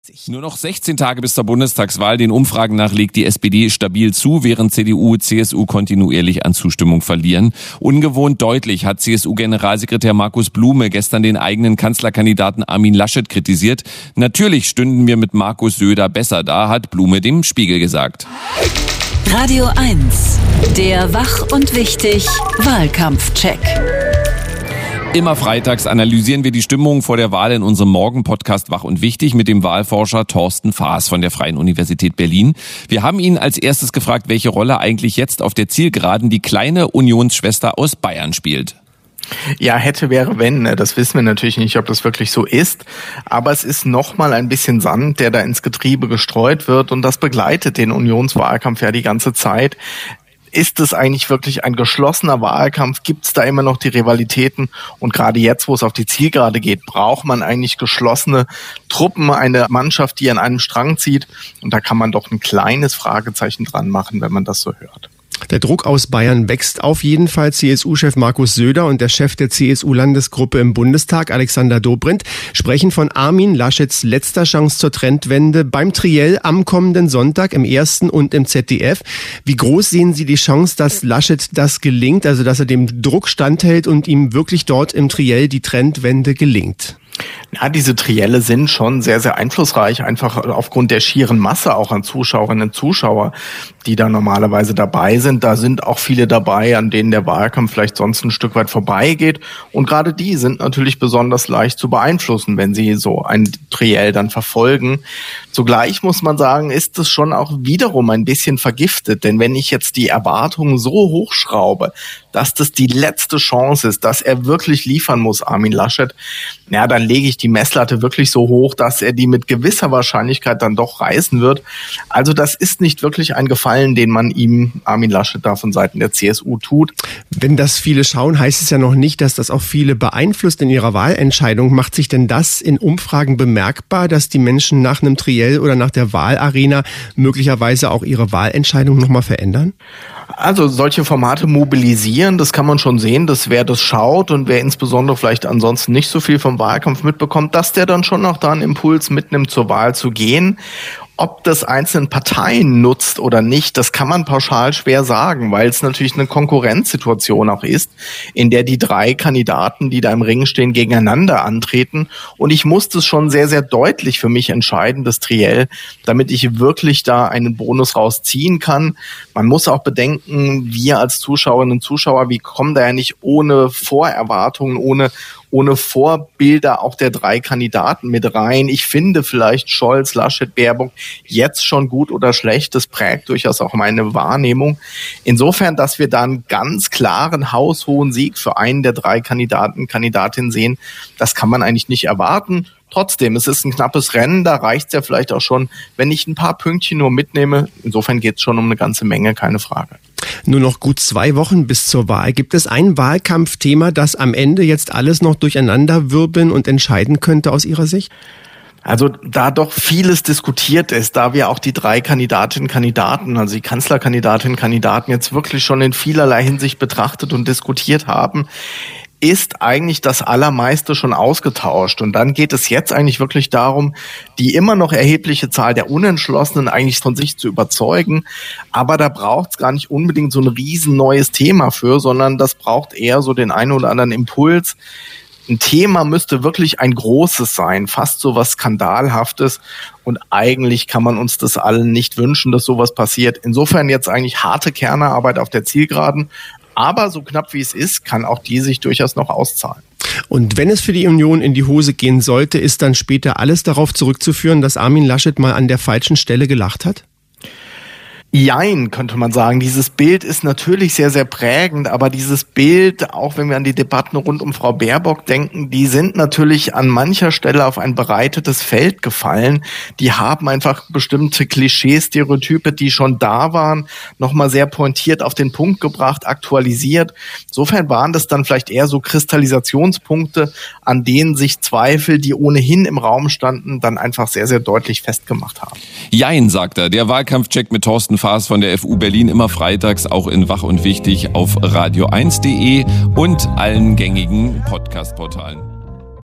Nur noch 16 Tage bis zur Bundestagswahl. Den Umfragen nach legt die SPD stabil zu, während CDU, CSU kontinuierlich an Zustimmung verlieren. Ungewohnt deutlich hat CSU-Generalsekretär Markus Blume gestern den eigenen Kanzlerkandidaten Armin Laschet kritisiert. Natürlich stünden wir mit Markus Söder besser da, hat Blume dem Spiegel gesagt. Radio 1, der Wach und Wichtig Wahlkampfcheck. Immer freitags analysieren wir die Stimmung vor der Wahl in unserem Morgen-Podcast Wach und Wichtig mit dem Wahlforscher Thorsten Faas von der Freien Universität Berlin. Wir haben ihn als erstes gefragt, welche Rolle eigentlich jetzt auf der Zielgeraden die kleine Unionsschwester aus Bayern spielt. Ja, hätte, wäre, wenn. Das wissen wir natürlich nicht, ob das wirklich so ist. Aber es ist nochmal ein bisschen Sand, der da ins Getriebe gestreut wird. Und das begleitet den Unionswahlkampf ja die ganze Zeit. Ist es eigentlich wirklich ein geschlossener Wahlkampf? Gibt es da immer noch die Rivalitäten? Und gerade jetzt, wo es auf die Zielgerade geht, braucht man eigentlich geschlossene Truppen, eine Mannschaft, die an einem Strang zieht. Und da kann man doch ein kleines Fragezeichen dran machen, wenn man das so hört. Der Druck aus Bayern wächst auf jeden Fall. CSU-Chef Markus Söder und der Chef der CSU-Landesgruppe im Bundestag, Alexander Dobrindt, sprechen von Armin Laschets letzter Chance zur Trendwende beim Triell am kommenden Sonntag im Ersten und im ZDF. Wie groß sehen Sie die Chance, dass Laschet das gelingt, also dass er dem Druck standhält und ihm wirklich dort im Triell die Trendwende gelingt? Ja, diese Trielle sind schon sehr, sehr einflussreich, einfach aufgrund der schieren Masse auch an Zuschauerinnen und Zuschauer, die da normalerweise dabei sind. Da sind auch viele dabei, an denen der Wahlkampf vielleicht sonst ein Stück weit vorbeigeht. Und gerade die sind natürlich besonders leicht zu beeinflussen, wenn sie so ein Triell dann verfolgen. Zugleich muss man sagen, ist es schon auch wiederum ein bisschen vergiftet. Denn wenn ich jetzt die Erwartungen so hochschraube, dass das die letzte Chance ist, dass er wirklich liefern muss, Armin Laschet, ja, dann lege ich die Messlatte wirklich so hoch, dass er die mit gewisser Wahrscheinlichkeit dann doch reißen wird. Also das ist nicht wirklich ein Gefallen, den man ihm, Armin Laschet, da von Seiten der CSU tut. Wenn das viele schauen, heißt es ja noch nicht, dass das auch viele beeinflusst in ihrer Wahlentscheidung. Macht sich denn das in Umfragen bemerkbar, dass die Menschen nach einem Triell oder nach der Wahlarena möglicherweise auch ihre Wahlentscheidung nochmal verändern? Also solche Formate mobilisieren, das kann man schon sehen, dass wer das schaut und wer insbesondere vielleicht ansonsten nicht so viel vom Wahlkampf mitbekommt, dass der dann schon noch da einen Impuls mitnimmt, zur Wahl zu gehen. Ob das einzelnen Parteien nutzt oder nicht, das kann man pauschal schwer sagen, weil es natürlich eine Konkurrenzsituation auch ist, in der die drei Kandidaten, die da im Ring stehen, gegeneinander antreten. Und ich muss das schon sehr, sehr deutlich für mich entscheiden, das Triell, damit ich wirklich da einen Bonus rausziehen kann. Man muss auch bedenken, wir als Zuschauerinnen und Zuschauer, wir kommen da ja nicht ohne Vorerwartungen, ohne Vorbilder auch der drei Kandidaten mit rein. Ich finde vielleicht Scholz, Laschet, Baerbock jetzt schon gut oder schlecht. Das prägt durchaus auch meine Wahrnehmung. Insofern, dass wir da einen ganz klaren, haushohen Sieg für einen der drei Kandidatinnen sehen, das kann man eigentlich nicht erwarten. Trotzdem, es ist ein knappes Rennen, da reicht es ja vielleicht auch schon, wenn ich ein paar Pünktchen nur mitnehme. Insofern geht es schon um eine ganze Menge, keine Frage. Nur noch gut 2 Wochen bis zur Wahl. Gibt es ein Wahlkampfthema, das am Ende jetzt alles noch durcheinander wirbeln und entscheiden könnte aus Ihrer Sicht? Also da doch vieles diskutiert ist, da wir auch die drei Kandidatinnen und Kandidaten, also die Kanzlerkandidatinnen und Kandidaten jetzt wirklich schon in vielerlei Hinsicht betrachtet und diskutiert haben, ist eigentlich das Allermeiste schon ausgetauscht. Und dann geht es jetzt eigentlich wirklich darum, die immer noch erhebliche Zahl der Unentschlossenen eigentlich von sich zu überzeugen. Aber da braucht es gar nicht unbedingt so ein riesen neues Thema für, sondern das braucht eher so den einen oder anderen Impuls. Ein Thema müsste wirklich ein großes sein, fast so was Skandalhaftes. Und eigentlich kann man uns das allen nicht wünschen, dass sowas passiert. Insofern jetzt eigentlich harte Kernarbeit auf der Zielgeraden. Aber so knapp wie es ist, kann auch die sich durchaus noch auszahlen. Und wenn es für die Union in die Hose gehen sollte, ist dann später alles darauf zurückzuführen, dass Armin Laschet mal an der falschen Stelle gelacht hat? Jein, könnte man sagen. Dieses Bild ist natürlich sehr, sehr prägend, aber dieses Bild, auch wenn wir an die Debatten rund um Frau Baerbock denken, die sind natürlich an mancher Stelle auf ein bereitetes Feld gefallen. Die haben einfach bestimmte Klischees, Stereotype, die schon da waren, nochmal sehr pointiert auf den Punkt gebracht, aktualisiert. Insofern waren das dann vielleicht eher so Kristallisationspunkte, an denen sich Zweifel, die ohnehin im Raum standen, dann einfach sehr, sehr deutlich festgemacht haben. Jein, sagt er. Der Wahlkampfcheck mit Thorsten Faas von der FU Berlin immer freitags auch in Wach und Wichtig auf radio1.de und allen gängigen Podcast-Portalen.